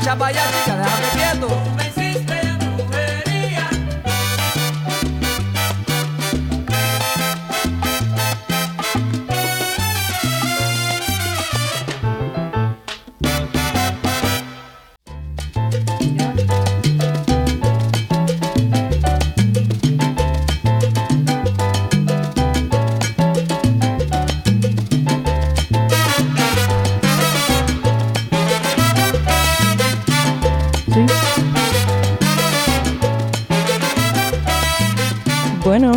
echa para allá, chica, déjame quieto. Tú me hiciste brujería. Sí. Bueno.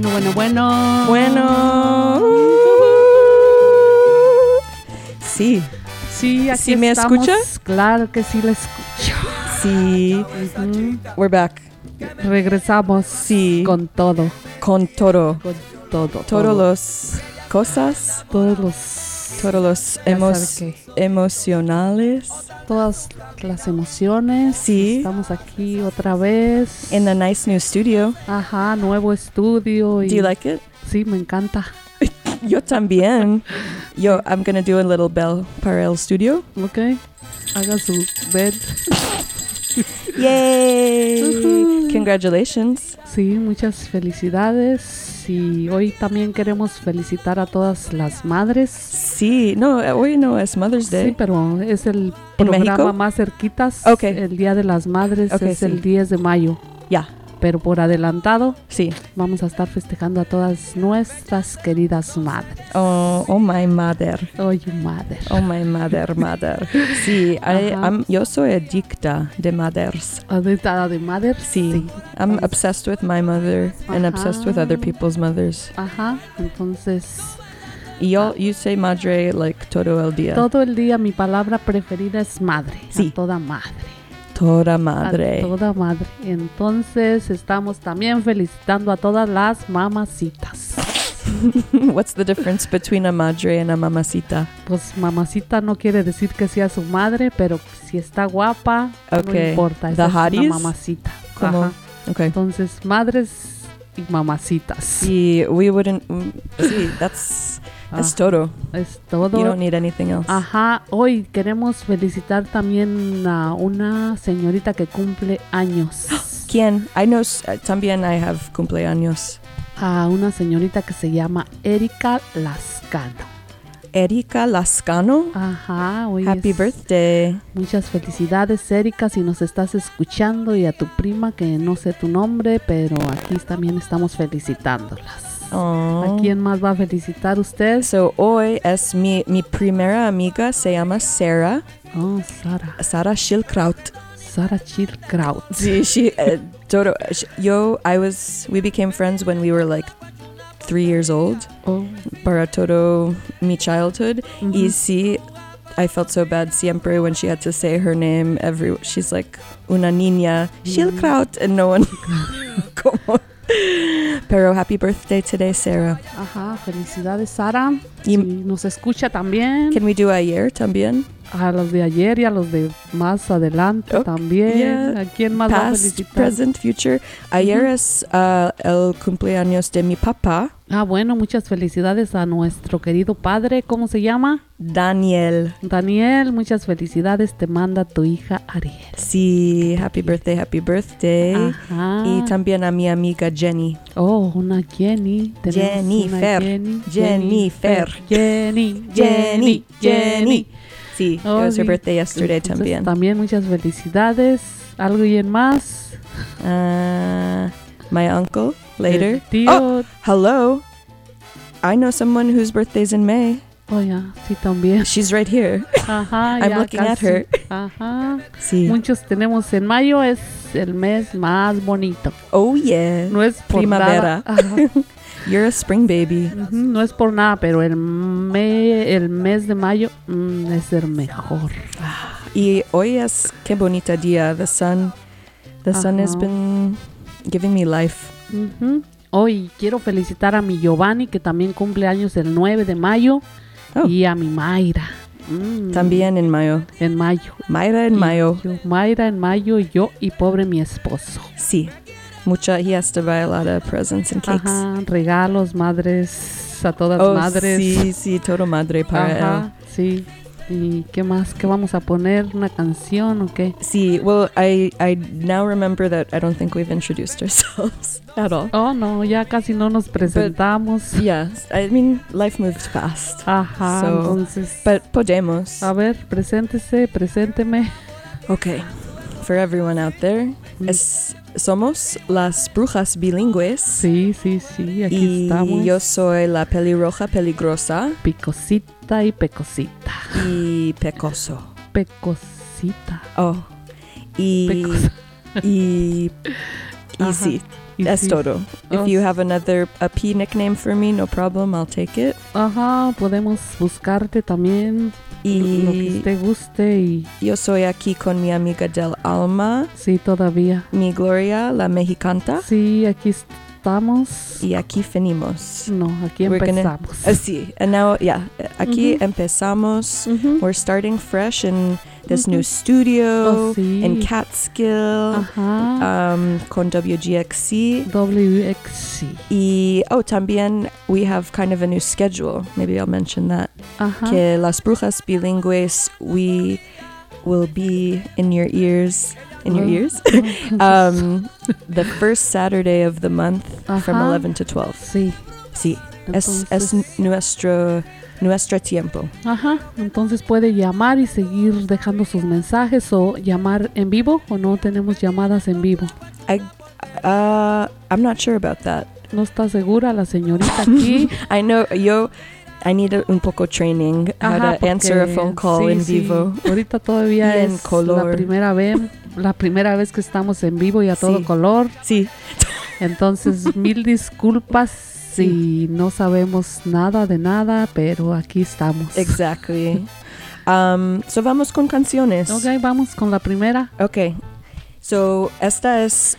Bueno. Sí. Sí, aquí ¿Sí me estamos. escucha? Claro que sí la escucho. Sí. Ujú. We're back. Regresamos Sí. con todo. Con todo. Con todo. Todos los cosas. Todos los... Todos los Ya sabe emocionales. Todas las emociones. Sí. Estamos aquí otra vez. In the nice new studio. Ajá, nuevo estudio. Y Do you like it? Sí, me encanta. Yo también. I'm gonna do a little bell para el studio. Ok. Haga su bed. Yay! Ujú. Congratulations. Sí, muchas felicidades. Y hoy también queremos felicitar a todas las madres. Sí, no, hoy no es Mother's Day. Sí, pero es el ¿En programa México? más cerquitas. Ok. El Día de las Madres Ok, es sí. el 10 de mayo. Ya, Pero por adelantado sí. vamos a estar festejando a todas nuestras queridas madres. Oh my mother. Oye, madre. Oh my mother. Sí, Ajá. yo soy adicta de mothers. ¿Adicta de madre? Sí. I'm Entonces- obsessed with my mother and obsessed with other people's mothers. Ajá, entonces Y you say madre like todo el día. todo el día mi palabra preferida es madre. Sí. A toda madre. Toda A madre. toda madre. Entonces estamos también felicitando a todas las mamacitas. What's the difference between a madre and a mamacita? Pues mamacita no quiere decir que sea su madre, pero si está guapa, Ok. no importa. The Esa es hotties? una mamacita. Como- Ajá. Okay. Entonces, madres y mamacitas. Sí, we wouldn't. Sí, that's Ah, todo. es todo. You don't need anything else. Ajá, hoy queremos felicitar también a una señorita que cumple años. ¿Quién? I know. También I have cumpleaños. A una señorita que se llama Erika Lascano. Erika Lascano. Ajá, hoy Happy es- birthday. Muchas felicidades, Erika, si nos estás escuchando, y a tu prima, que no sé tu nombre, pero aquí también estamos felicitándolas. Oh. ¿A quién más va a felicitar usted? So hoy es mi primera amiga, se llama Sarah. Oh, Sara. Sara Schildkraut. Sara Chilkraut. Sí, we became friends when we were like 3 years old. Oh, Para todo mi childhood. ujú. Y sí, I felt so bad siempre when she had to say her name. She's like una niña, Schildkraut, and no one. Como. Pero happy birthday today, Sarah. Ajá, felicidades, Sara. Y- Si nos escucha también. Can we do ayer también? A los de ayer y a los de más adelante Ok, también. yeah. ¿A quién más va a Past, felicitar? present, future. Ayer es el cumpleaños de mi papá, Ah, bueno, muchas felicidades a nuestro querido padre. ¿Cómo se llama? Daniel. Daniel, muchas felicidades. Te manda tu hija Ariel. Sí, happy birthday, happy birthday. Ajá. Y también a mi amiga Jenny. Oh, una Jenny. Tenemos Jennifer. una Jenny. Jennifer. Jenny. Jenny, Jenny. Sí, it Oh, was her sí. birthday yesterday Entonces, también. También muchas felicidades. ¿Alguien más? My uncle later. El tío. Oh, hello. I know someone whose birthday's in May. Oh, ya, sí, también. She's right here. Ajá, I'm ya looking at casi. her. Ajá. Sí. Muchos tenemos en mayo, es el mes más bonito. Oh yeah. No es por Primavera. nada. Ajá. You're a spring baby. Ujú, no es por nada, pero el mes de mayo es el mejor. Y hoy es qué bonita día. The sun has Ajá. been giving me life. Ujú. Hoy quiero felicitar a mi Giovanni, que también cumple años el 9 de mayo, Oh. y a mi Mayra. También en mayo. En mayo. Mayra en Y mayo. yo, Mayra en mayo, yo y pobre mi esposo. Sí. He has to buy a lot of presents and cakes. Ajá, regalos, madres, a todas Oh, madres. sí, todo madre para él. Ajá, sí. ¿Y qué más? ¿Qué vamos a poner? ¿Una canción o qué? Sí, well, I now remember that I don't think we've introduced ourselves at all. Oh, no, ya casi no nos presentamos. Yeah, I mean, life moves fast. Ajá, So, entonces. But podemos. A ver, presénteme. Okay, for everyone out there, somos las brujas bilingües. Sí, aquí Y estamos. yo soy la pelirroja peligrosa Picosita y pecosita. y pecoso. Pecosita. Oh, y Pecosa. y Ajá. sí, Y es sí. todo. Oh, If you have a P nickname for me, no problem, I'll take it. Ajá, podemos buscarte también lo que Y te guste y yo soy aquí con mi amiga del alma, sí, todavía. mi Gloria, la mexicanta, Sí, aquí estamos. y aquí finimos. No, aquí We're gonna- empezamos. Sí, and now, yeah, aquí Ujú. empezamos. Ujú. We're starting fresh in this Ujú. new studio Oh, sí. in Catskill, Ajá. con WGXC. WXC. Y, también we have kind of a new schedule. Maybe I'll mention that. Ajá. Que Las Brujas Bilingües, we will be in your ears. In your Oh. ears? The first Saturday of the month from Ajá. 11 to 12. Sí. Sí, es Entonces, nuestro tiempo. ajá. Entonces puede llamar y seguir dejando sus mensajes o llamar en vivo o no tenemos llamadas en vivo. I'm not sure about that. No está segura la señorita aquí. I know, I need un poco training how Ajá, to answer a porque phone call sí, en sí. vivo. Ahorita todavía Y en es color. la primera vez que estamos en vivo y a todo Sí. color. Sí. Entonces, mil disculpas si no sabemos nada de nada, pero aquí estamos. Exactly. So vamos con canciones. Ok, vamos con la primera. Okay. So esta es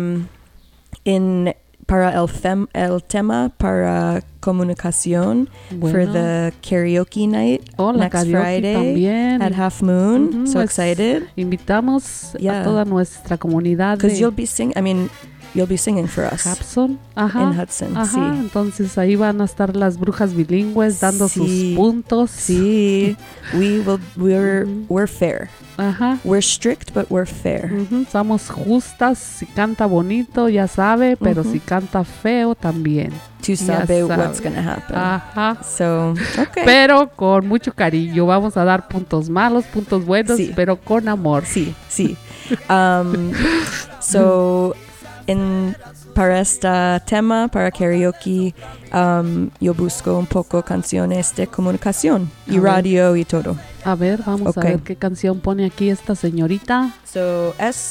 para el tema para comunicación for Bueno. the karaoke night Oh, la next karaoke Friday también. at Half Moon. Ujú, So es- excited Invitamos Yeah. a toda nuestra comunidad because de you'll be singing for us Hudson. Ajá. in Hudson. Ajá, Sí. entonces ahí van a estar las brujas bilingües dando Sí. sus puntos. Sí, we're fair. Ajá. We're strict, but we're fair. Ujú, somos justas, si canta bonito ya sabe, pero Ujú. si canta feo también. To Ya sabe sabe. what's gonna happen. Ajá. So, okay. Pero con mucho cariño, vamos a dar puntos malos, puntos buenos, Sí. pero con amor. Sí. So, para este tema, para karaoke, yo busco un poco canciones de comunicación y A ver. radio y todo. A ver, vamos Ok. a ver qué canción pone aquí esta señorita. So,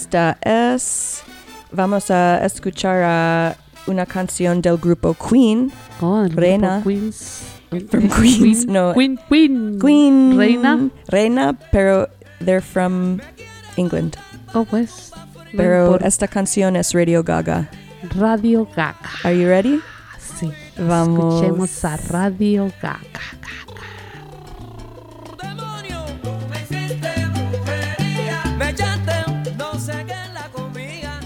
vamos a escuchar una canción del grupo Queen. Oh, el grupo Reina. Queens. From Queens, no. Queen. Reina, pero they're from England. Oh, pues. ven Pero por esta canción es Radio Gaga. Radio Gaga. Are you ready? Sí. Vamos. Escuchemos a Radio Gaga. Demonio, tú me hiciste brujería. Me echaste no sé qué en la comida.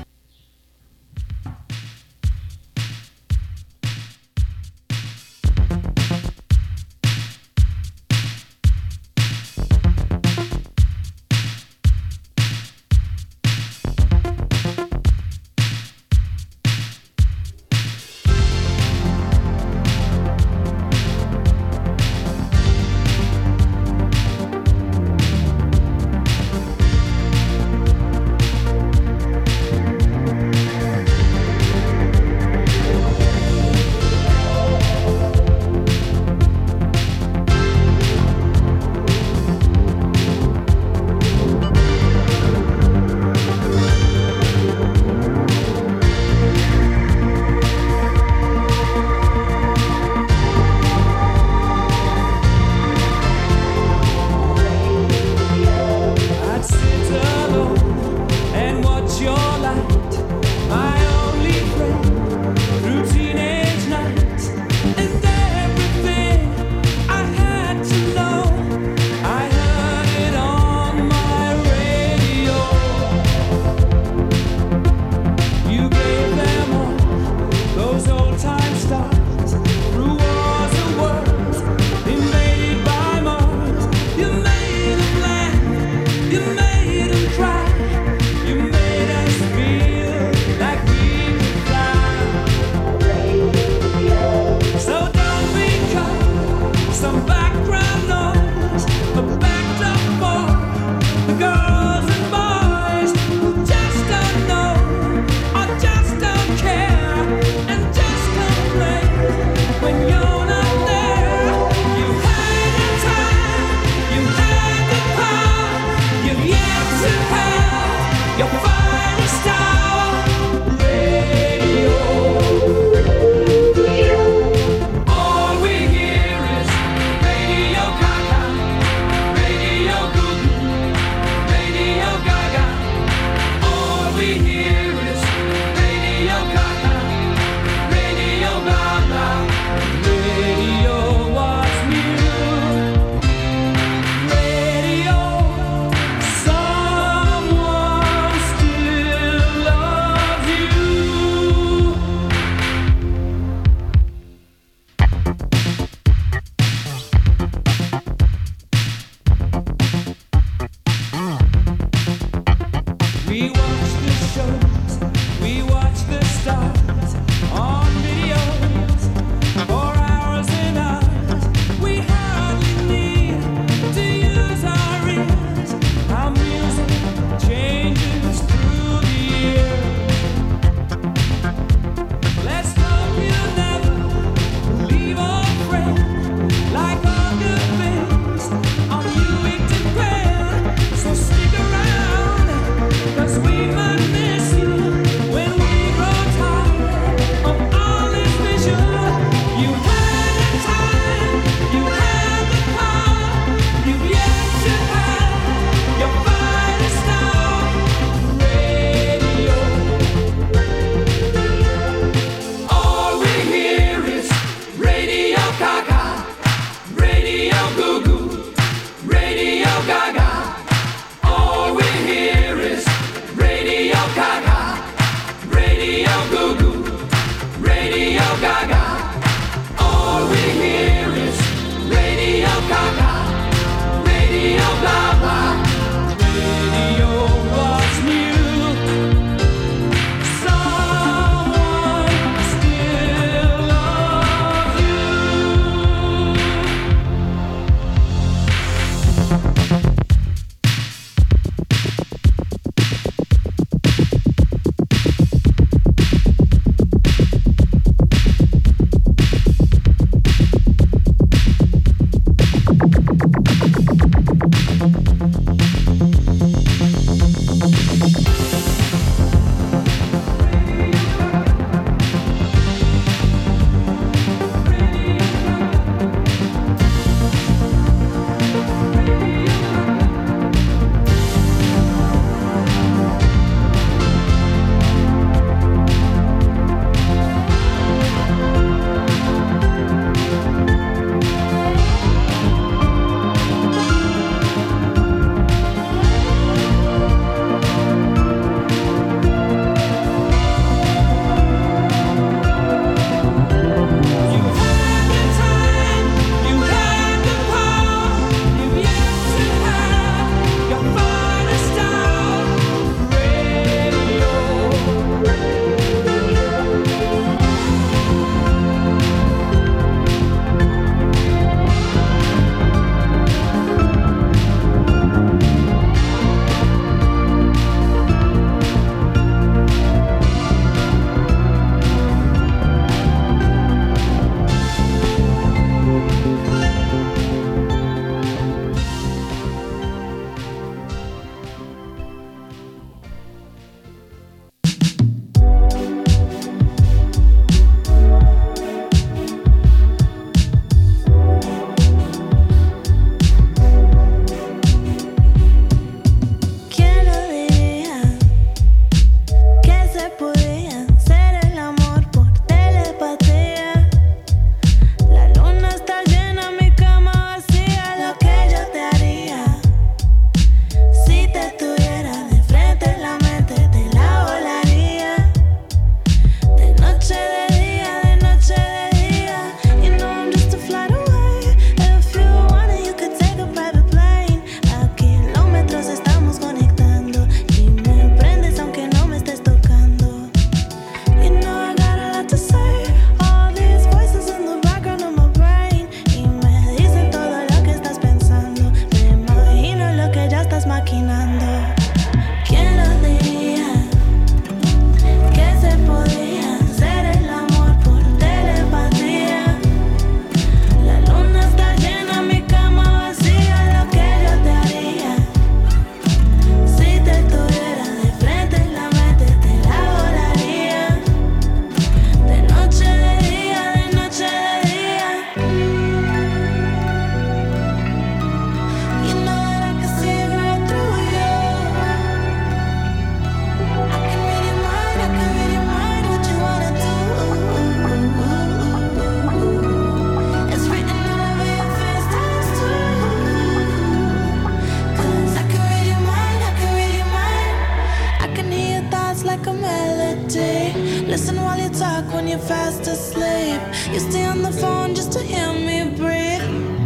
you're fast asleep. You stay on the phone just to hear me breathe.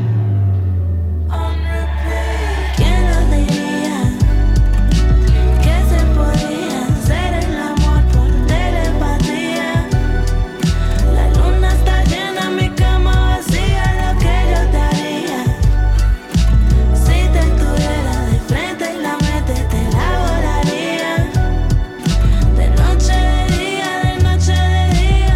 On repeat. ¿Quién lo diría que se podía hacer el amor por telepatía? La luna está llena, mi cama vacía, lo que yo te haría si te tuviera de frente y la mente te la volaría. De noche de día, de noche de día.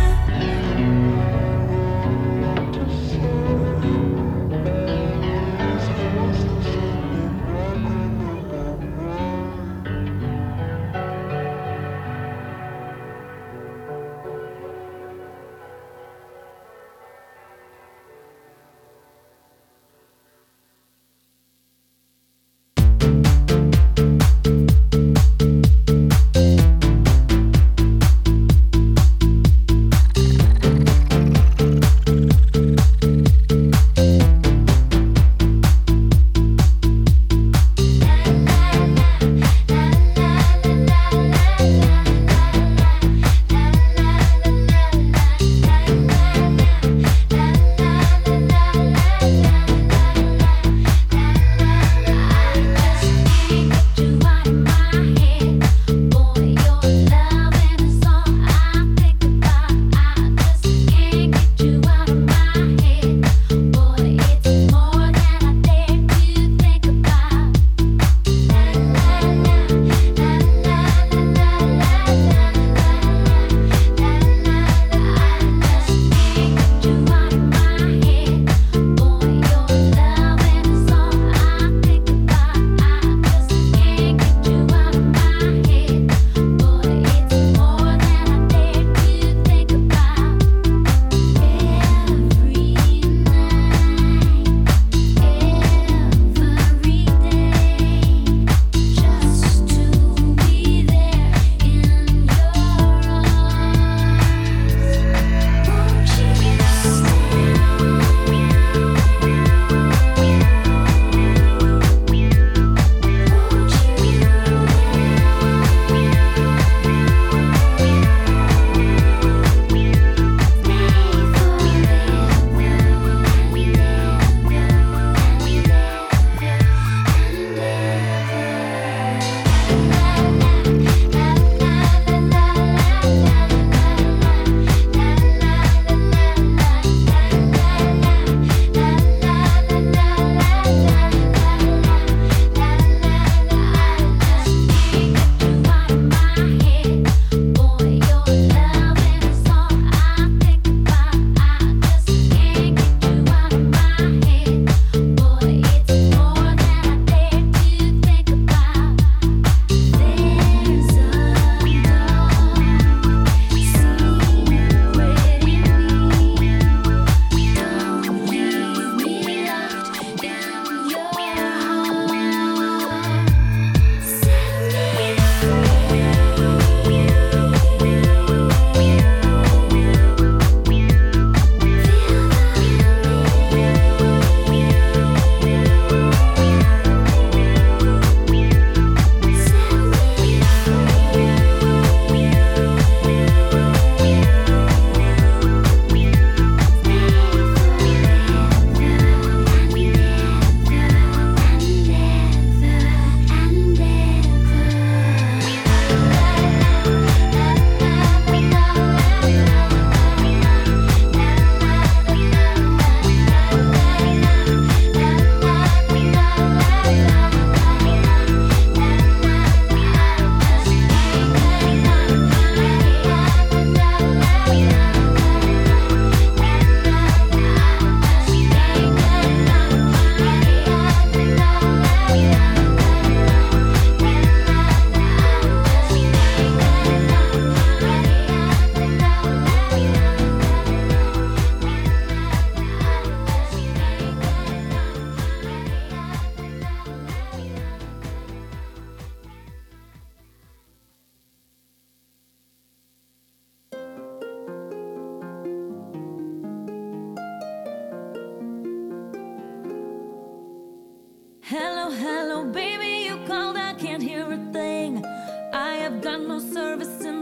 Hello, hello, baby, you called, I can't hear a thing. I have got no service in the club.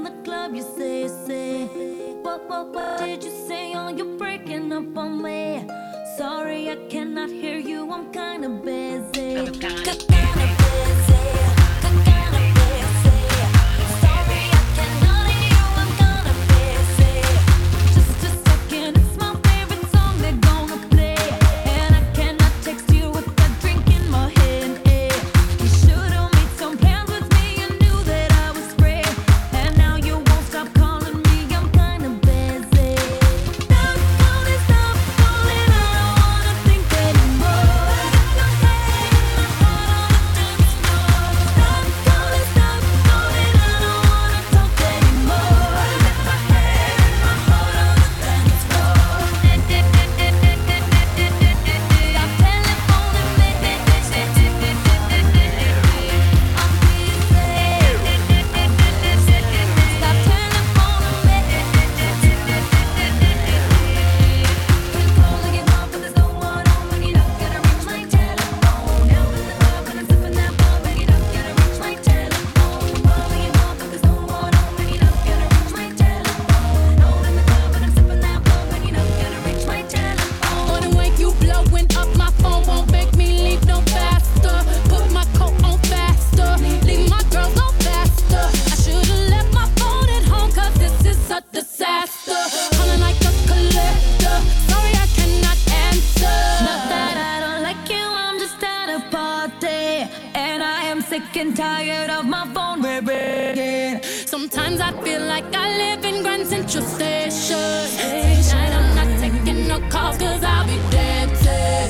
love you, say. What did you say? Oh, you're breaking up on me. Sorry, I cannot hear you, I'm kinda busy. Kinda busy. Sorry, I cannot hear you, I'm kinda busy. Just a second, it's my favorite song they're gonna play. And I cannot text you with that drink in my hand. You should've made some plans with me, you knew that I was free. And now you won't stop calling me, I'm kinda busy. Stop calling, I don't wanna think anymore. Your head in my heart on the dance floor. Stop calling, I don't wanna talk anymore. My head in my heart on the dance floor. Stop telephoning me. Stop telephoning me. Controlling your mouth, but there's no one home when you're not gonna reach my telephone. Now in the club and I'm sipping that bub and you're not gonna reach my telephone. Controlling your mouth, but there's no one home when you're not gonna reach my telephone. Now in the club and I'm sipping that bub and you're not gonna reach my telephone. On the way you blowing up my phone won't make me leave no faster. Put my coat on faster, leave my girl no faster. I should've left my phone at home 'cause this is a disaster. Calling like a collector, sorry I cannot answer. Not that I don't like you, I'm just at a party. And I am sick and tired of my phone ringing. Sometimes I feel like I live in Grand Central Station. Tonight I'm not taking no calls 'cause I'll be dancing.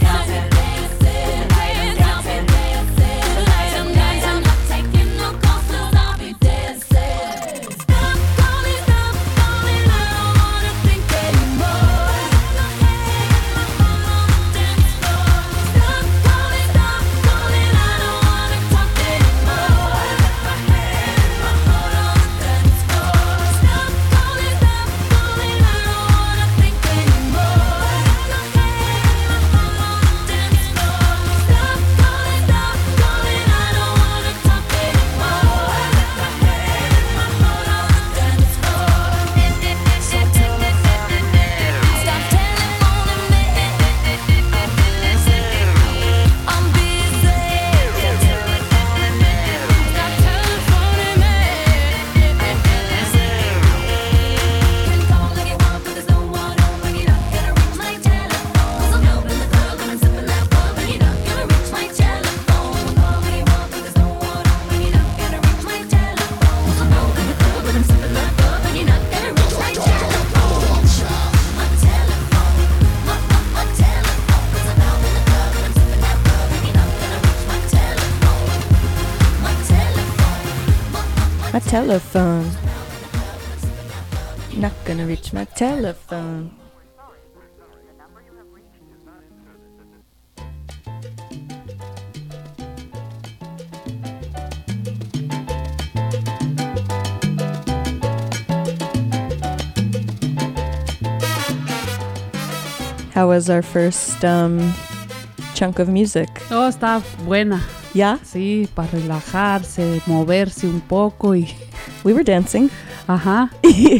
Tonight I'm not taking no calls 'cause I'll be dancing. Stop calling, I don't wanna think anymore. Your head in my heart on the dance floor. Stop calling, I don't wanna talk anymore. My head in my heart on the dance floor. Stop calling, I don't wanna think anymore. Your head in my heart on the dance floor. Stop calling, I don't wanna talk anymore. My head in my heart on the dance floor. Stop telephoning me. I'm busy. Stop telephoning me. Controlling your mouth, but there's no one home when you're not gonna reach my telephone. 'Cause I'm out in the club and I'm sipping that bub and you're not gonna reach my telephone. Controlling your mouth, but there's no one home when you're not gonna reach my telephone. 'Cause I'm out in the club and I'm sipping that bub and you're not gonna reach my telephone. My telephone, my telephone. 'Cause I'm out in the club and I'm sipping that bub and you're not gonna reach my telephone. My telephone, My telephone. Not gonna reach my telephone. How was our first chunk of music? Oh, está buena. Yeah, Sí, para relajarse, moverse un poco y... we were dancing. Ajá.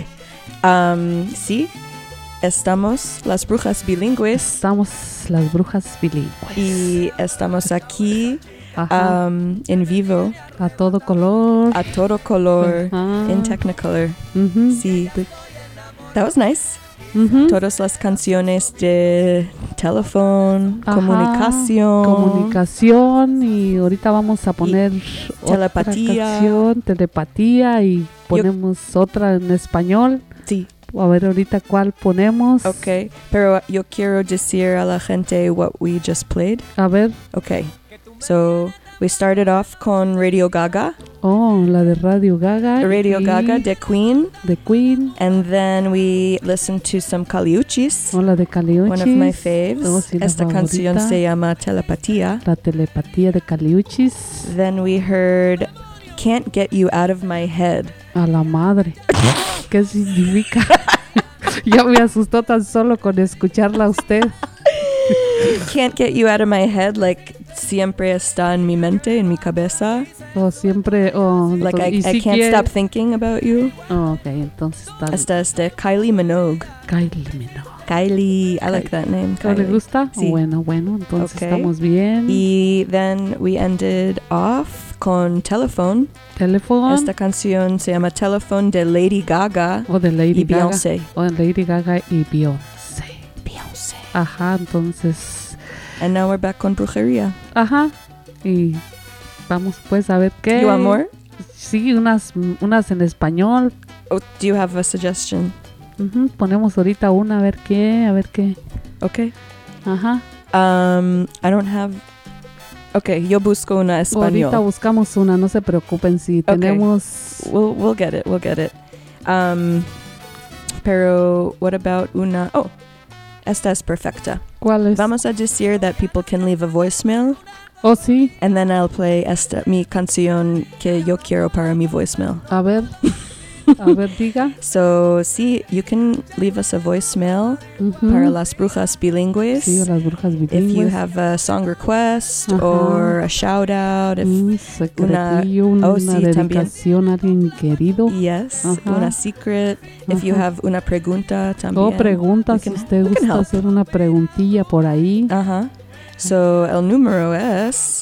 Sí, estamos las brujas bilingües Estamos las brujas bilingües. y estamos aquí Ajá. en vivo, A todo color. a todo color, Ajá. in Technicolor. Ujú. Sí, that was nice. Ujú. Todas las canciones de teléfono, Ajá. comunicación, Comunicación, y ahorita vamos a poner telepatía. otra canción, telepatía, y ponemos otra en español. Sí, A ver ahorita cuál ponemos. okay. Pero yo quiero decir a la gente what we just played. A ver. Okay, so we started off con Radio Gaga. Oh, la de Radio Gaga. Radio y Gaga de Queen. de Queen. And then we listened to some Caliuchis, O la de Caliuchis. one of my faves. Oh, sí, la Esta canción favorita. se llama Telepatía. La telepatía de Caliuchis. Then we heard Can't Get You Out of My Head. A la madre. ¿Qué significa? Ya me asustó tan solo con escucharla a usted. Can't Get You Out of My Head, like siempre está en mi mente, en mi cabeza. O siempre, Like y I si can't quiere- stop thinking about you. Ok, entonces está Esta es de Kylie Minogue. Kylie Minogue. Kylie, I like that name. ¿No le Kylie. gusta? Sí. Bueno, entonces Ok. estamos bien. Y then we ended off con Telephone. Teléfono Esta canción se llama Telephone de Lady Gaga o de Lady y Gaga. Beyoncé. O de Lady Gaga y Beyoncé. Beyoncé. Ajá, entonces, And now we're back con Brujería. ajá. Y vamos pues a ver qué. You want more? Sí, unas en español. Oh, do you have a suggestion? Ujú, ponemos ahorita una a ver qué. Okay. Ajá. I don't have... Okay, yo busco una Ahorita español. buscamos una, no se preocupen si tenemos. We'll get it. Pero what about una... Oh, esta es perfecta. ¿Cuál es? Vamos a decir that people can leave a voicemail Oh, sí. and then I'll play mi canción que yo quiero para mi voicemail. A ver, diga. So, sí, you can leave us a voicemail Ujú. para las brujas bilingües. Sí, las brujas If you bilingües. have a song request Ajá. or a shout out, Un secretillo, una oh, sí, también. dedicación a alguien querido. yes, Ajá. una secret. If you Ajá. have una pregunta también. O preguntas, we si can- usted we can gusta help. hacer una preguntilla por ahí. Ajá. So, el número es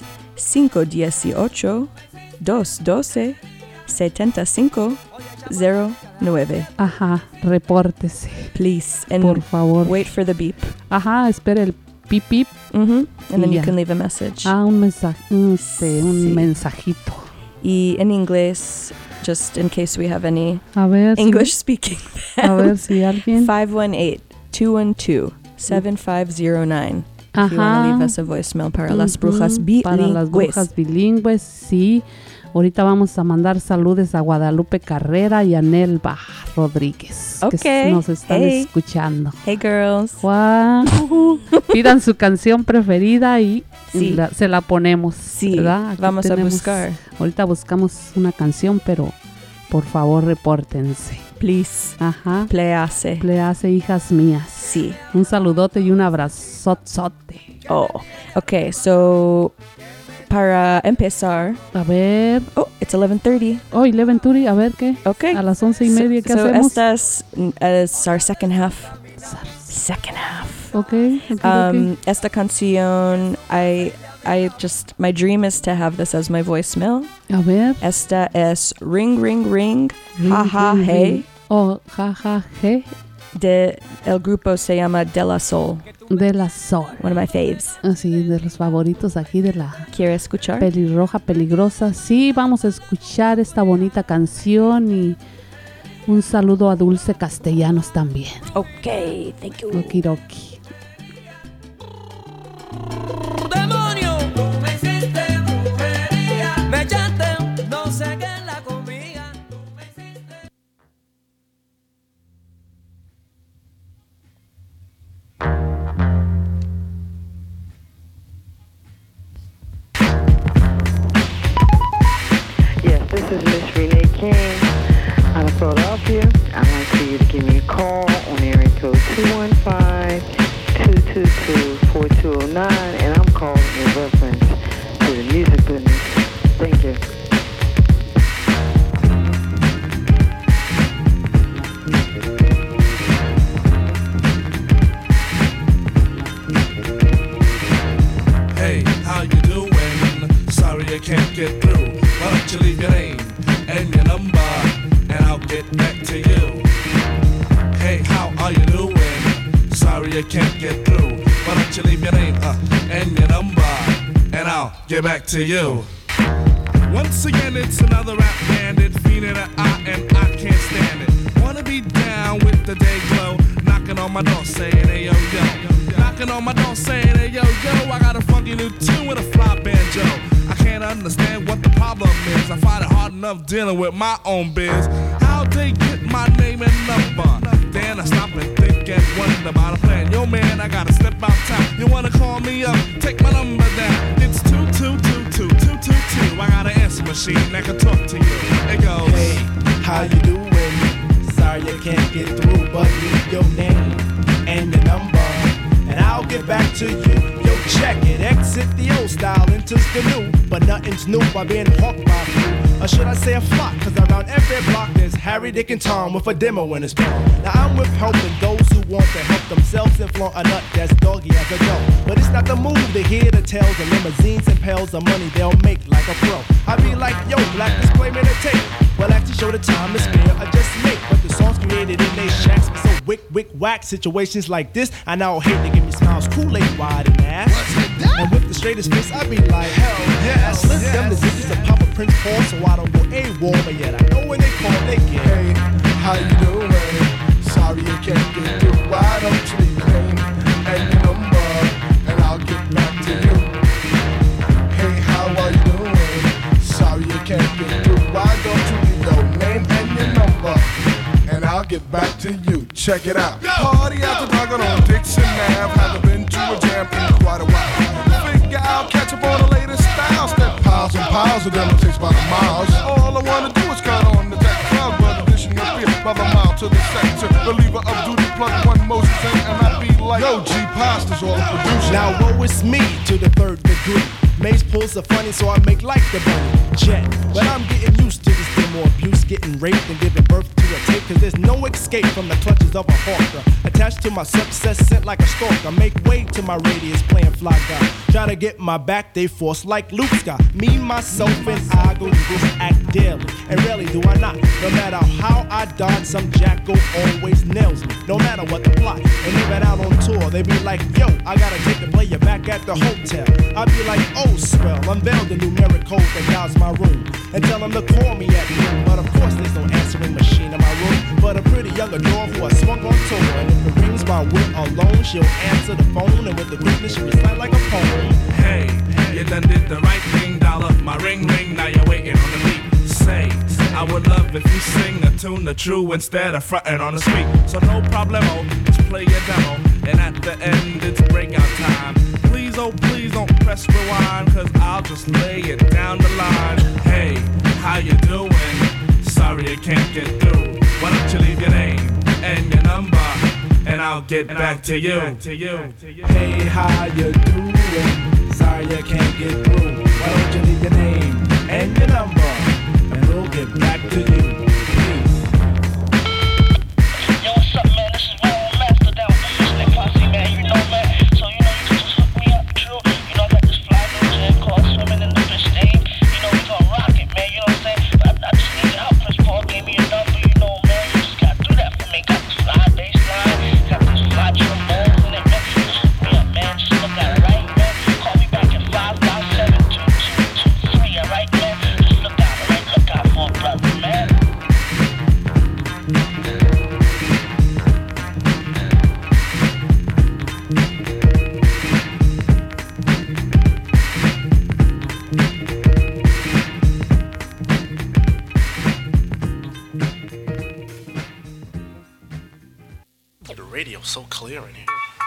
518-212-7509. Ajá, repórtese, Please. And por favor. wait for the beep. Ajá, espere el pip pip. And then Y you ya. can leave a message. Un mensaje, un Sí. mensajito. Y en inglés, just in case we have any A ver, English speaking. a ver si alguien. 518-212-7509. If you want to leave Ajá. us a voicemail para las Ujú, brujas Para las bilingües. brujas bilingües, sí. Ahorita vamos a mandar saludos a Guadalupe Carrera y a Nelva Rodríguez, Ok, que nos están hey. escuchando. Hey girls. Juan, pidan su canción preferida y Sí. se la ponemos. Sí, ¿verdad? Aquí vamos a tenemos- buscar. Ahorita buscamos una canción, pero por favor repórtense. Please. Ajá. Pléase. Please, hijas mías. Sí. Un saludote y un abrazote. Oh. Okay, so para empezar. A ver. Oh, it's 11:30. Oh, 11:30, a ver qué. Okay. A las 11:30, ¿qué so hacemos? esta es our second half. Second half. Ok. Esta canción, my dream is to have this as my voicemail. A ver. Esta es Ring, Ring, Ring, Ring, Ha, Ha, ring, Hey. ring. Oh, ja, ja, hey. El grupo se llama De La Soul. De la Sol. One of my faves. Así, de los favoritos aquí de la ¿Quieres escuchar? pelirroja peligrosa. Sí, vamos a escuchar esta bonita canción y un saludo a Dulce Castellanos también. Okay, thank you. Okidoki. Demonio, tú me hiciste brujería. Me echaste no sé qué en la comida. Tú me hiciste. Yes, this is Miss Renee King out of Philadelphia. I'd like for you to give me a call on area code 215-222-4209, and I'm calling in reference to the music business. Thank you. Hey, how you doing? Sorry I can't get through. Why don't you leave your name and your number, and I'll get back to you. Hey, how are you doing? Sorry I can't get through. Why don't you leave your name and your number, and I'll get back to you. Once again, it's another rap bandit, feeling an eye, and I can't stand it. Wanna be down with the day glow, knocking on my door saying, hey yo yo. Knocking on my door saying, hey yo yo, I got a funky new tune with a fly banjo. I can't understand what the problem is. I find it hard enough dealing with my own biz. How'd they get my name and number? Then I stop and think and wonder about a plan. Yo man, I gotta step out town. You wanna call me up? Take my number down. It's 222-222. I got an answer machine that can talk to you. It goes, Hey, how you doing? Sorry I can't get through, but leave your name and your number, and I'll get back to you. Yo, Check it, exit the old style, enters the new. But nothing's new by being hawked by a few. Or should I say a flock? Cause around every block there's Harry, Dick, and Tom with a demo in his palm. Now I'm with helping those who want to help themselves and flaunt a nut that's doggy as a dog. But it's not the move to hear the tales of limousines and pails of money they'll make like a pro. I be like, yo, black display man, a tape. Well, actually show the time to spare, I just make. But the songs created in they shacks be so wick, whack. Situations like this, I now hate to give me smiles, Kool-Aid wide and ass. And with the straightest face, I be like, hell yes. Slip them the digits of Papa Prince Paul, so I don't go AWOL, but yet I know when they call, they get. Hey, how you doing? Sorry you can't get through. Why don't you leave your name and your number, and I'll get back to you. Hey, how are you doing? Sorry you can't get through. Why don't you leave your name and your number, and I'll get back to you. Check it out. Party after dark on Dixon Ave. Haven't been to a jam in quite a while. Figure I'll catch up on the latest styles. Step piles and piles of them it takes by the miles. All I wanna do is cut on the deck. Crowd blood edition of beer by the mile to the sector. Believer of duty plug one Moses in, and I be like, yo, G Pasta's all the producer. Now woe is me to the third degree. Maze pulls are funny, so I make like the bunny jet. But I'm getting used to this demo abuse, getting raped and giving birth to a tape. Cause there's no escape from the clutches of a hawker. Attached to my success, sent like a stalker. Make way to my radius, playing fly guy. Try to get my back, they force like Luke Scott. Me, myself, and I go through this act daily. And rarely do I not. No matter how I dodge, some jackal always nails me. No matter what the plot. And even out on tour, they be like, yo, I gotta take the player back at the hotel. I be like, oh, swell, unveil the numeric code that guides my room. And tell them to call me at noon. But of course, there's no answering machine in my room. But a pretty young adore who I swung on tour. And if it rings my wit alone, she'll answer the phone. And with the quickness, she recite like a poem. Hey, you done did the right thing, dial up my ring, now you're waiting on the beat. Say, I would love if you sing a tune the true instead of frontin' on the street. So no problemo, just play your demo, and at the end it's breakout time. Please, oh please don't press rewind, cause I'll just lay it down the line. Hey, how you doing? Sorry I can't get through. Why don't you leave your name and your number, and I'll get back to you. Hey, how you doing? Sorry I can't get through. Why don't you leave your name and your number, and we'll get back to you. Peace. Yo, what's up, man? This is Raul Master down with the Fishnet Posse, man. You know, man. So, you know, you can just hook me up, true. You know, I got this fly new jam called Swimming in the Fish Name. You know, we gon' rock it, man. You know what I'm saying? But I just need your help. Chris Paul gave me a number, you know, man. You just gotta do that for me. Got this fly bass line, got this fly trombones in it, man. Just hook me up, man. Just look at it, right, man? Call me back at 557-2223, alright, man? Just look out, alright? Look out for a brother, man. The radio's so clear in here.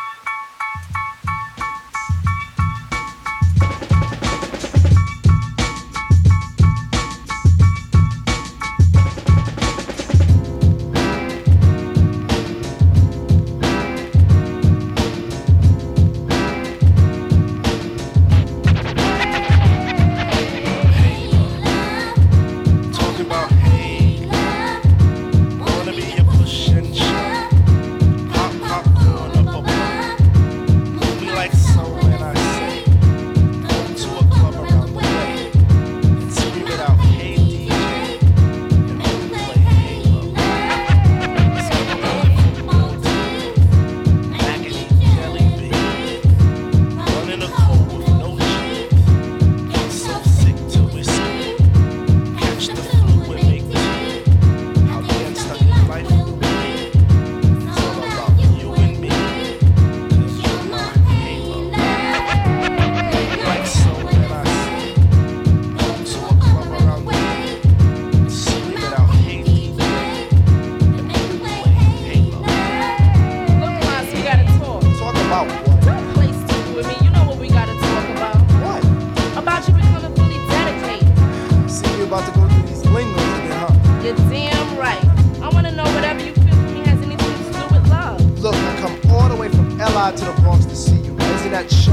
Talking about hey, wanna be a push and shove. Pop, on up a bump. Move me like so when I say, go to a club around the way. And scream it out, hey DJ, and make me play Halo. Singing all the football teams, back in the jelly beans, running a cold with no cheese. Get so sick to whiskey, catch the flu and make tea. How dance stuck in life will be. It's all about you and me, 'cause you're my halo. Like so when I say, go to a club around the way, scream it out, hey DJ, and make me play Halo. Look, Moss, we gotta talk. Talk about what? Don't play stupid with me. You know what we gotta talk about. What? About you becoming fully dedicated. See you about to go through these lingos again, huh? You're damn right. I wanna know whatever you feel for me has anything to do with love. Look, I come all the way from LI to the Bronx to see you. Isn't that showing you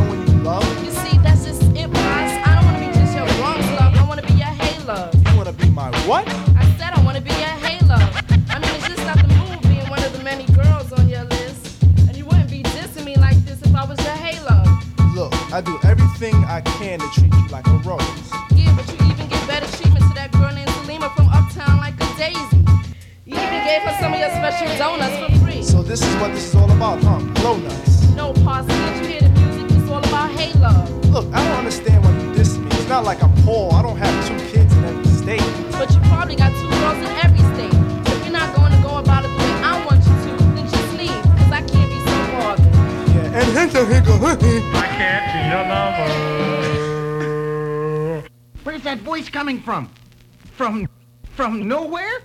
love? You see, that's just it, boss. I don't want to be just your Bronx love. I want to be your hey love. You wanna be my what? I said I want to be your hey love. I mean, it's just not the move being one of the many girls on your list. And you wouldn't be dissing me like this if I was your hey love. Look, I do everything I can to treat you like a rose. Yeah, but you even give better treatment to that girl named Salima from Uptown like a daisy. You even gave her some of your special donuts for free. So this is what this is all about, huh? Blow nuts. No, Parsley, did you hear the music? It's all about hey love. Look, I don't understand why you diss me. It's not like I'm poor. I don't have 2 kids in every state. But you probably got 2 girls in every state. If you're not going to go about it the way I want you to, then just leave, because I can't be so bothered. Yeah, and hinka. I can't be your lover. Where's that voice coming from? From nowhere?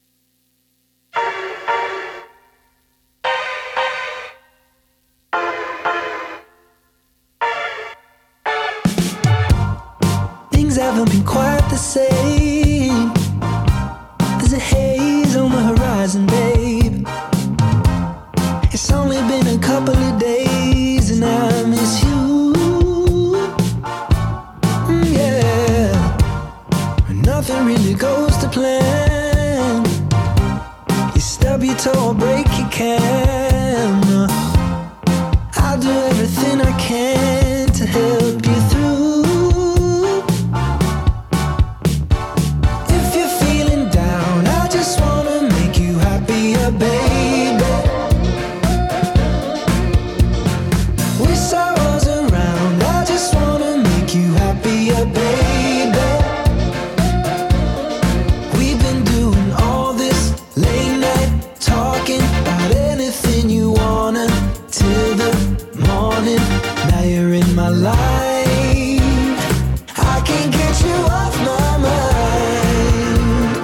Things haven't been quite the same. There's a haze on the horizon, babe. It's only been a couple of days and I miss you. Yeah, nothing really goes to plan. You stub your toe or break your camera. I'll do everything I can to help you through. If you're feeling down, I just wanna make you happier, baby. Wish I was around, I just wanna make you happier, baby. We've been doing all this late night talking about anything you wanna till the morning. Now you're in my life. I can't get you off my mind.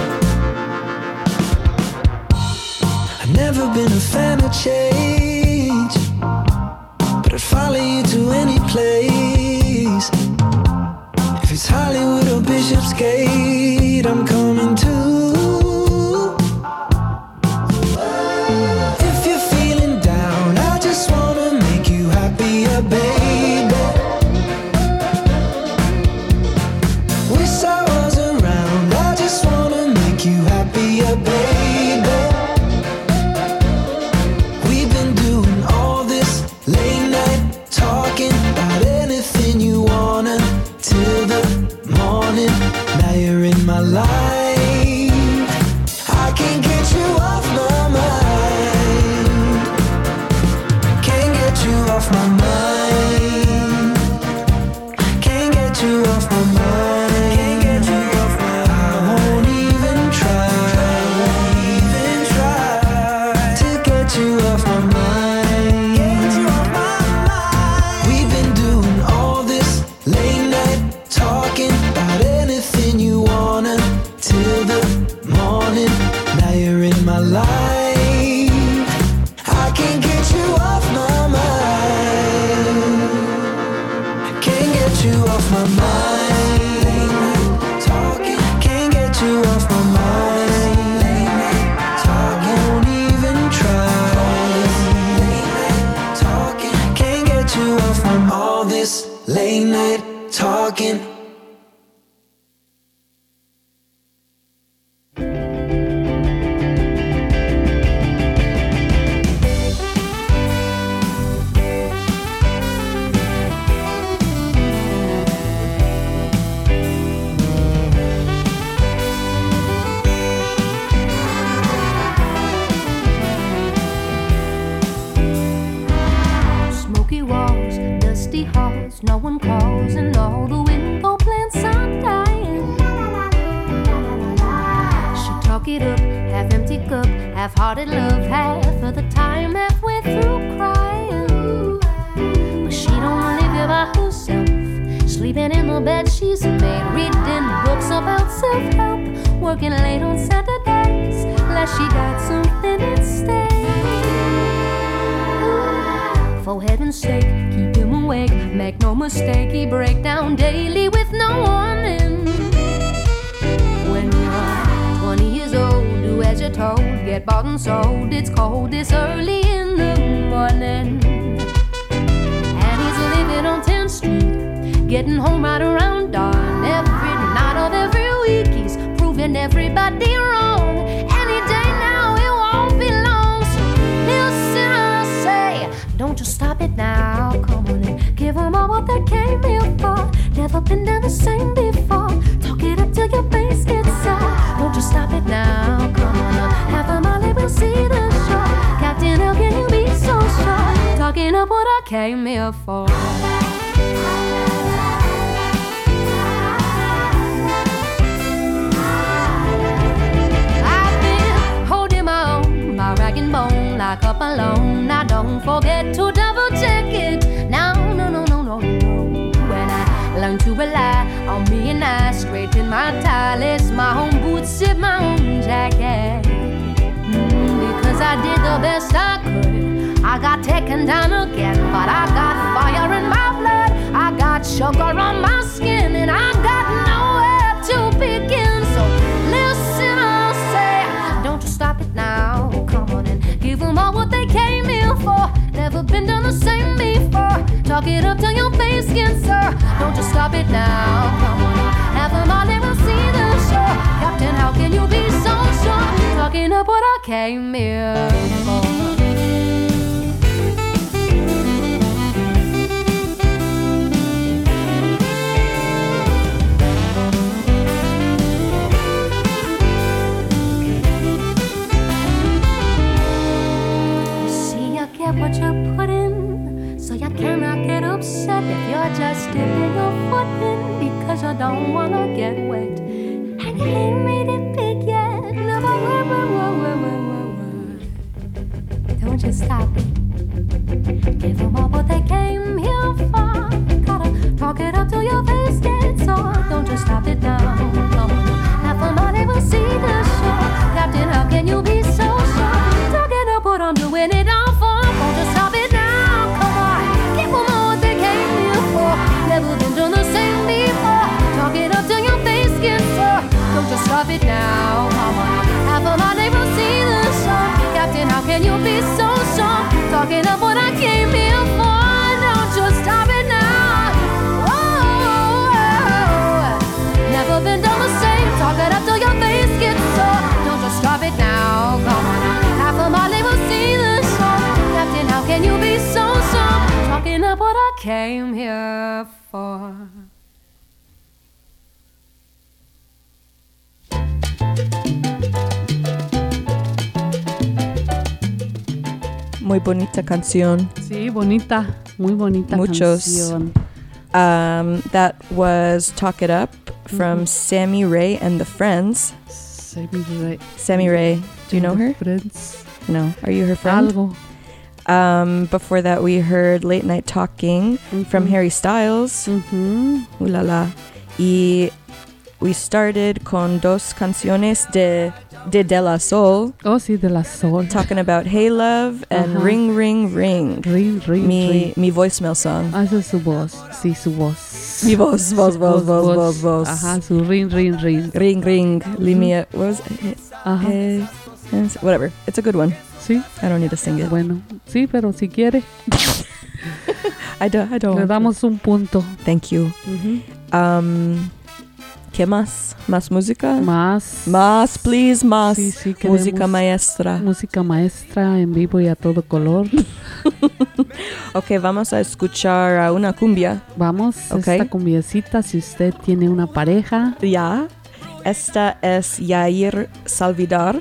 I've never been a fan of change, but I'd follow you to any place. If it's Hollywood or Bishopsgate, I'm coming too. If you're feeling down, I just wanna make you happier, baby. Wish I was around, I just wanna make you happier, baby. We've been doing all this late night talking about anything you wanna till the morning. Now you're in my life. I can't get you off my mind. Can't get you off my mind. Can't get you off my mind. Can't get you off my mind. I won't even try to get you off my mind. We've been doing all this late night talking about anything you wanna till the morning. Now you're in my life. I can't get you off my mind. Can't get you off my mind. Talking, can't get you off my mind. Talking, won't even try. Talking, can't get you off from all this late night talking. Smoky walls, dusty halls, no one calls, and all the window plants are dying. She talk it up, half empty cup, half-hearted love, half of the time halfway through crying. But she don't live here by herself, sleeping in the bed she's made, reading books about self-help, working late on Saturdays, like she got something at stake. For heaven's sake, keep him awake, make no mistake, he break down daily with no warning. When you're 20 years old, do as you're told, get bought and sold, it's cold this early in the morning. And he's living on 10 getting home right around dawn. Every night of every week, he's proving everybody wrong. Any day now, it won't be long. So listen, I say, don't you stop it now. Come on and give them all what they came here for. Never been done the same before. Talk it up till your face gets sore. Don't you stop it now. Come on up, half a mile, we'll see the show. Captain, how can you be so sure? Talking up what I came here for. I've been holding my own, my rag and bone, like up alone. Now don't forget to double check it. Now, no. When I learn to rely on me and I straighten my tie, lace my own boots, zip my own jacket. Because I did the best I could. I got taken down again, but I got fire in my blood. I got sugar on my skin, and I got nowhere to begin. So listen, I'll say, don't you stop it now. Come on and give them all what they came here for. Never been done the same before. Talk it up till your face gets sore. Don't you stop it now. Come on now. Have them all, they will see the show. Captain, how can you be so sure? Talking up what I came here for. Get what you put in, so you cannot get upset if you're just dipping your foot in because you don't wanna get wet and you ain't made it big yet. Don't you stop it. Give them all what they came here for. Gotta talk it up till your face gets sore. Don't you stop it now. Come on, half a money will see the show. Captain, how can you be so sure? Talking up what I'm doing it all for. Don't you stop it now, come on. Give them all what they came here for. Never been done the same before. Talk it up till your face gets sore. Don't you stop it now, come on. Half of my neighbors see the show. Captain, how can you be so sure? Talking up what I came here for. Don't you stop it now. Whoa. Never been done the same. Talk it up till your face gets sore. Don't you stop it now, come on. Half of my neighbors see the show. Captain, how can you be so sure? Talking up what I came here for. Muy bonita canción. Sí, bonita, muy bonita Muchos. canción. That was Talk It Up from Sammy Ray and the Friends. Sammy Ray. Do you know her? Friends. No. Are you her friend? Algo. Before that, we heard Late Night Talking from Harry Styles. Ooh la la. Y we started con dos canciones de La Soul. Oh, sí, de La Soul. Talking about Hey Love and Ring, Ring, Ring. Ring, ring, mi voicemail song. Ah, esa es su voz. Sí, su voz. Mi voz. Ajá, su ring, ring, ring. Ring, ring. Leave me a... What was it? Ajá. Whatever. It's a good one. Sí. I don't need to sing it. Bueno, sí, pero si quiere. I don't. Le damos un punto. Thank you. ¿Qué más? ¿Más música? Más, please, más. Sí, música maestra. Música maestra en vivo y a todo color. Ok, vamos a escuchar a una cumbia. Vamos, esta cumbiecita, si usted tiene una pareja. Ya. Esta es Yair Saldívar.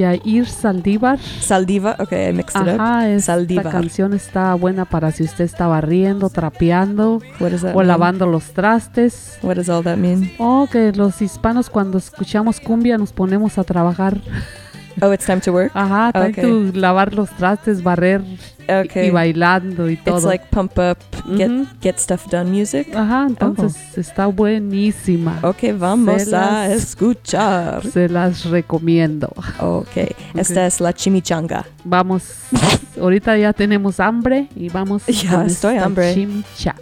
Ok, I mixed it up. Ajá, esta Saldívar. canción está buena para si usted está barriendo, trapeando What does that o mean? lavando los trastes. What does all that mean? Oh, que los hispanos cuando escuchamos cumbia nos ponemos a trabajar. Oh, it's time to work? Ajá, time to lavar los trastes, barrer y bailando y todo. It's like pump up, get stuff done music. Ajá, entonces está buenísima. Ok, vamos a escuchar. Se las recomiendo. Ok, esta es la chimichanga. Vamos, ahorita ya tenemos hambre y vamos ya estoy esta hambre. chimichanga.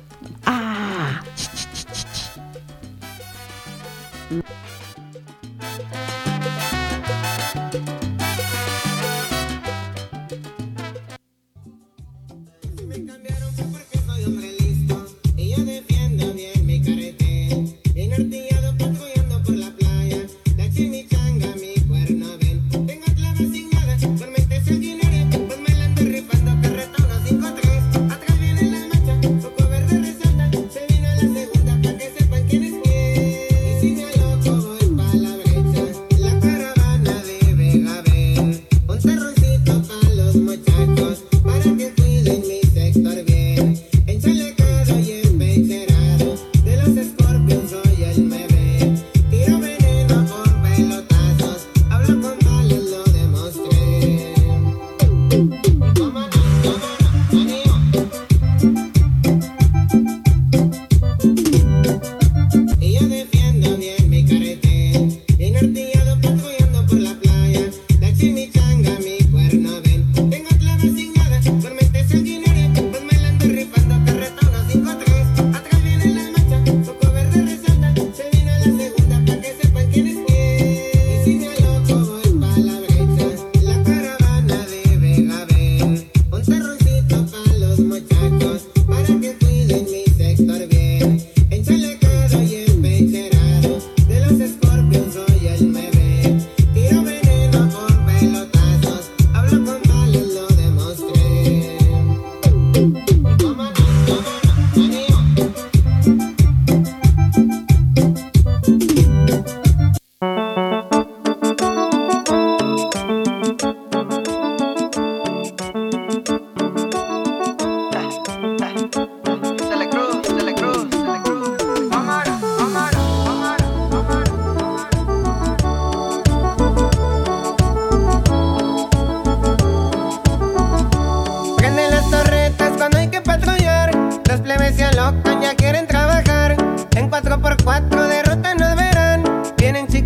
Ella defiende bien mi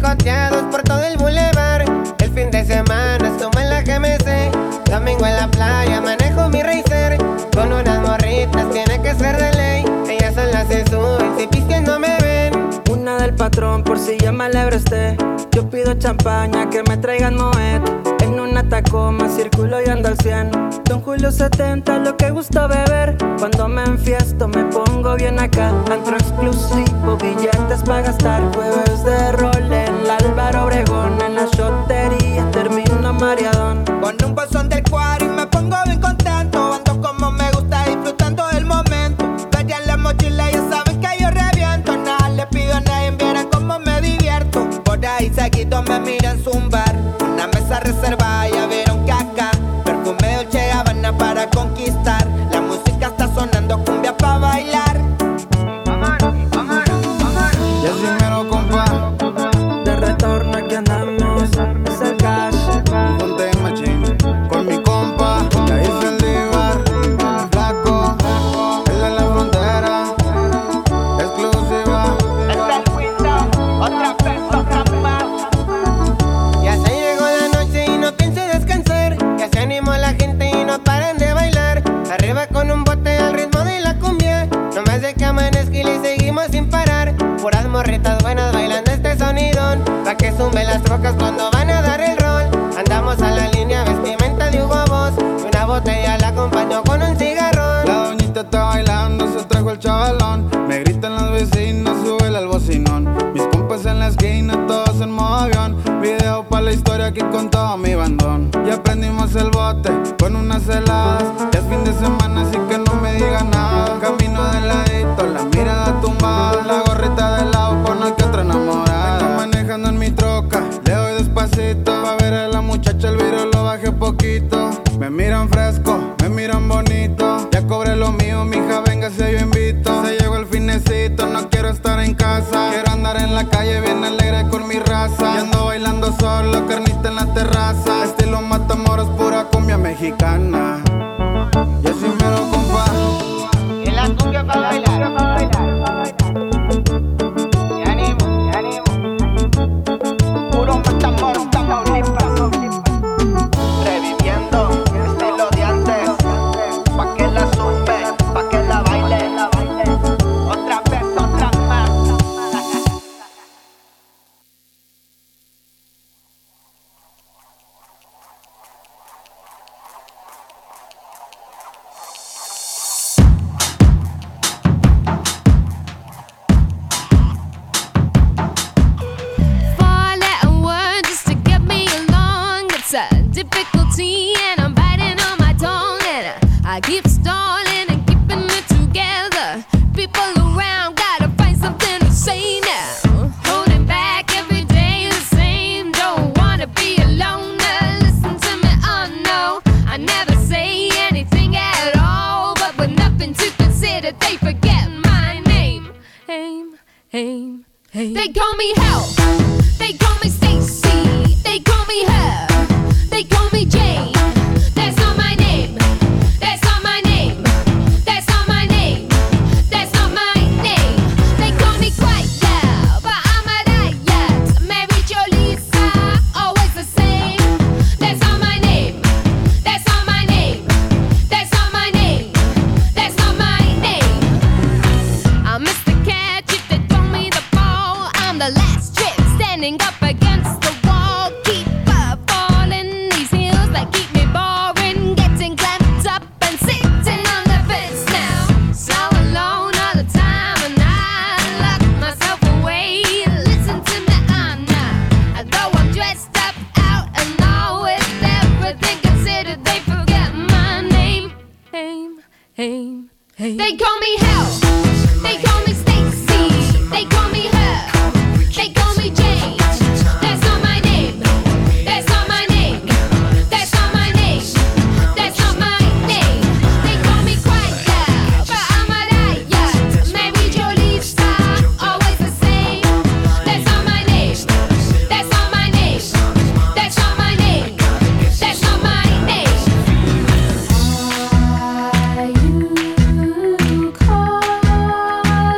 picoteados por todo el bulevar. El fin de semana es como en la GMC. Domingo en la playa manejo mi racer. Con unas morritas tiene que ser de ley. Ellas son las de suben, si pisquen no me ven. Una del patrón por si ya me alebreste. Yo pido champaña, que me traigan Moet. En una Tacoma circulo y ando al 100. Don Julio 70, lo que gusta beber. Cuando me enfiesto me pongo bien acá. Antro exclusivo, billetes para gastar. Jueves de rol en la Álvaro Obregón. En la shotería termino mareadón. Con un bolsón del cuar y me pongo bien contento. Ando como me gusta, disfrutando del momento. Vayan la mochila, ya saben que yo reviento. Nada le pido a nadie, vieran cómo me divierto. Por ahí seguido me miran zumbar. Una mesa reservada, ya vieron que acá perfume de Dolce & Gabbana para conquistar. La música está sonando, cumbia pa' bailar. Y así mero, compa. De retorno aquí andamos, es el cash. Ponte machín con mi compa. Ya hice el divar, flaco. Él en la frontera, exclusiva. Es el Windows, otra vez, otra más. Ya se llegó la noche y no pienso descansar. Ya se animó la gente y no paran de bailar. Arriba con un bote al ritmo de la cumbia. No más de que amanezca y le seguimos sin parar. Puras morritas buenas bailando este sonidón. Pa' que zumben las trocas cuando van a dar el rol. Andamos a la línea, vestimenta de Hugo Boss. Y una botella la acompañó con un cigarrón. La doñita está bailando, se trajo el chavalón. Me gritan los vecinos, súbele al bocinón. Mis compas en la esquina, todos en modo avión. Video pa' la historia que contaba mi bandón. Ya prendimos el bote con unas heladas. Ya es fin de semana, así que no me diga nada. Camino de ladito, la mirada tumbada. La gorrita de lado con una que otra enamorada. Vengo manejando en mi troca, le doy despacito. Pa' ver a la muchacha el vidrio lo bajé poquito. Me miran fresco, me miran bonito. Ya cobré lo mío, mija, véngase, yo invito. Se llegó el finecito, no quiero estar en casa. Quiero andar en la calle bien alegre con mi raza. Y ando bailando solo, carnita en la terraza. Estilo Matamoros, pura cumbia mexicana. Y así mero, compa. Y la cumbia pa' bailar, pa' bailar, pa' bailar. Me animo, me animo. Puro Matamoros, Tamaulipas. Reviviendo estilo de antes. Pa' que la supe, pa' que la baile. Otra vez, otra más. Four-letter word just to get me along. It's a difficulty and I'm biting on my tongue. And I keep stalling and keeping it together. People around gotta find something to say now. Holding back every day the same. Don't wanna be alone. Listen to me, oh no. I never say anything at all. But with nothing to consider, they forget my name. They call me Hell. They call me Stacy. They call me her. They call me Jane. That's not my name. That's not my name. That's not my name. That's not my name. They call me Quiet Girl, but I'm a riot. Mary Jo Lisa, always the same. That's not my name. That's not my name. That's not my name. That's not my name. I'm Mr. Catch if they throw me the ball. I'm the last trick standing up against the wall. Keep falling these heels that keep me boring. Getting clamped up and sitting on the fence now. So alone all the time and I lock myself away. Listen to me, I'm not. Though I'm dressed up out and all with everything considered, they forget my name. They call me Hell. They call me Stacy. They call me her. They call me Jane. That's not my name. That's not my name. That's not my name. That's not my name. They call me Quiet Girl, but I'm a riot. Mary Jo Lisa, always the same. That's not my name. That's not my name. That's not my name. That's not my name. You call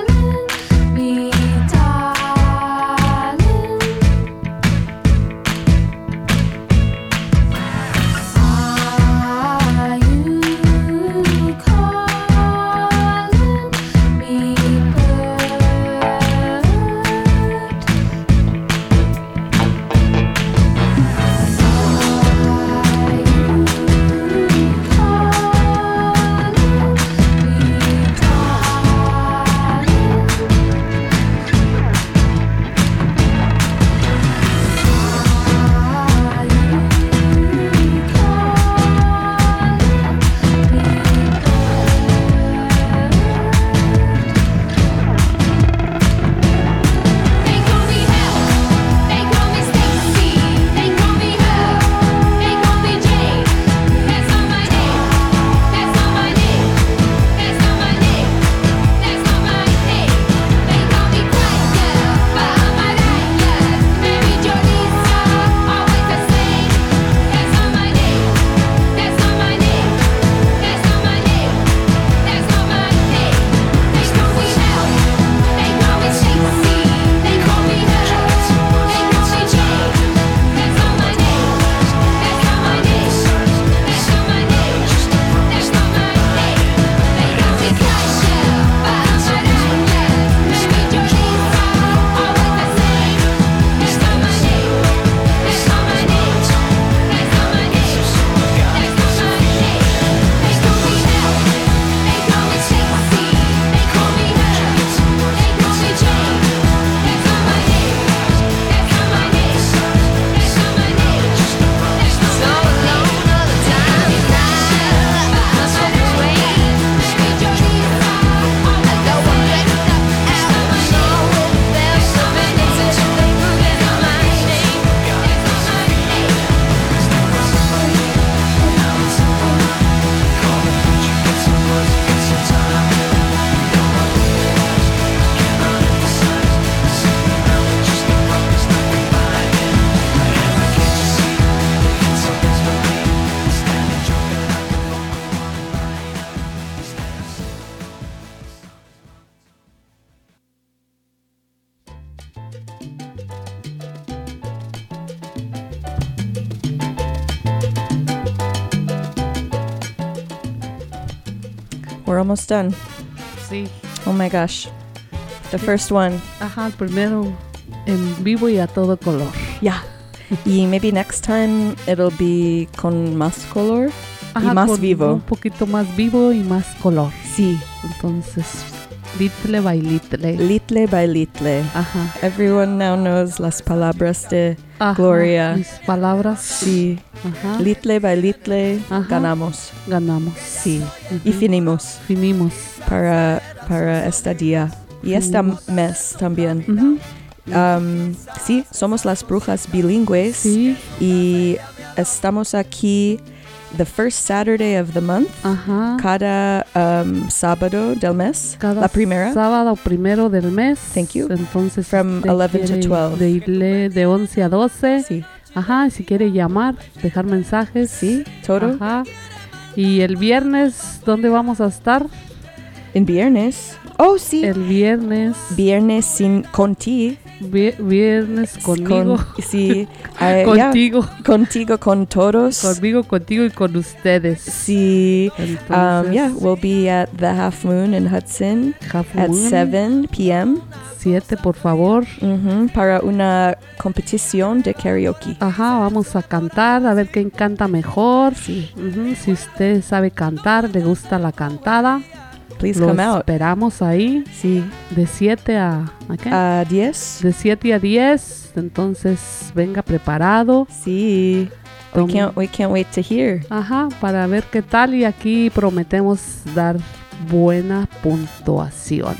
We're almost done. Sí. Oh my gosh. The first one. Ajá, el primero en vivo y a todo color. Yeah. Y maybe next time it'll be con más color Ajá, y más con vivo. un poquito más vivo y más color. Sí. Entonces, litle by litle. Litle by litle. Ajá. Everyone now knows las palabras de Ajá, Gloria. mis palabras. Sí. Ajá. Litle by litle Ajá. ganamos. Ganamos. Sí. Ujú. Y finimos Finimos. para este día. Y este Finimos. mes también. Ujú. Sí, somos las brujas bilingües. Sí. Y estamos aquí the first Saturday of the month. Ajá. Cada sábado del mes. Cada la primera. sábado primero del mes. Thank you. Entonces, From usted 11 to quiere 12. De 11 a 12. Sí. Ajá, si quiere llamar, dejar mensajes. Sí, todo. Ajá. Y el viernes, ¿dónde vamos a estar? En viernes. Oh, sí. El viernes. Viernes sin contigo. Viernes conmigo. Sí. Contigo. Contigo, con todos. Conmigo, contigo y con ustedes. Sí. Entonces, Yeah, we'll be at the Half Moon in Hudson Half at Moon. 7 p.m. 7, por favor. Para una competición de karaoke. Ajá, vamos a cantar, a ver quién canta mejor. Sí. Ujú, si usted sabe cantar, le gusta la cantada, Please lo come out. esperamos ahí. Sí. De 7 a ¿qué? A 10. De 7 a 10. Entonces, venga preparado. Sí. We can't wait to hear. Ajá, para ver qué tal. Y aquí prometemos dar buena puntuación.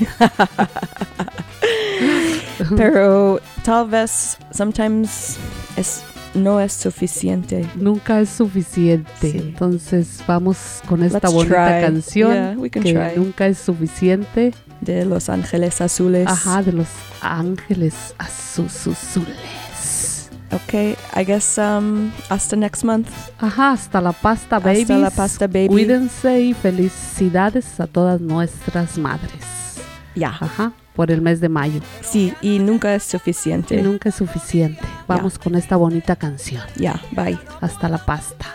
Pero tal vez sometimes no es suficiente. Nunca es suficiente. Sí. Entonces vamos con esta Let's bonita try. canción Yeah, we can que try. nunca es suficiente. De Los Ángeles Azules. Ajá, de Los Ángeles Azules. Okay, I guess hasta next month. Ajá, hasta la pasta babies. Hasta la pasta baby. Cuídense y felicidades a todas nuestras madres. Ya. Ajá, por el mes de mayo. Sí, y nunca es suficiente. Y nunca es suficiente. Vamos con esta bonita canción. Ya, bye. Hasta la pasta.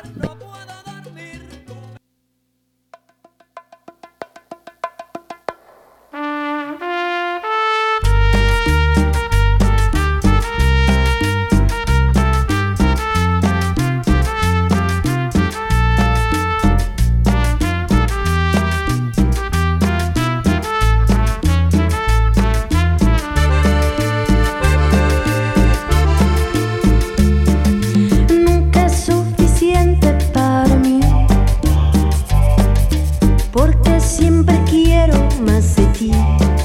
Nunca es suficiente para mí, porque siempre quiero más de ti.